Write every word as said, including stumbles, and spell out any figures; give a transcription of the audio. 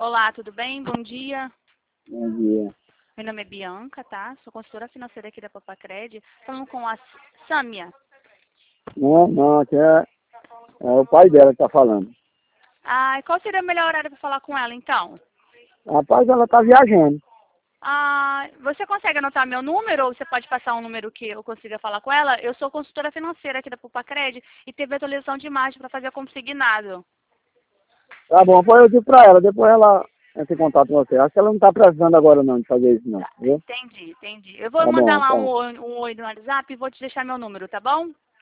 Olá, tudo bem? Bom dia. Bom dia. Meu nome é Bianca, tá? Sou consultora financeira aqui da Papacred. Falando com a Sâmia. Não, não, aqui é, é o pai dela que tá falando. Ah, qual seria o melhor horário para falar com ela, então? Rapaz, ela tá viajando. Ah, você consegue anotar meu número ou você pode passar um número que eu consiga falar com ela? Eu sou consultora financeira aqui da Papacred e teve atualização de imagem para fazer consignado. Tá bom, depois eu digo pra ela, depois ela entra em contato com você. Acho que ela não tá precisando agora não de fazer isso não, Tá, viu? entendi, entendi. Eu vou Tá mandar bom, lá tá. um oi, um oi no WhatsApp e vou te deixar meu número, tá bom?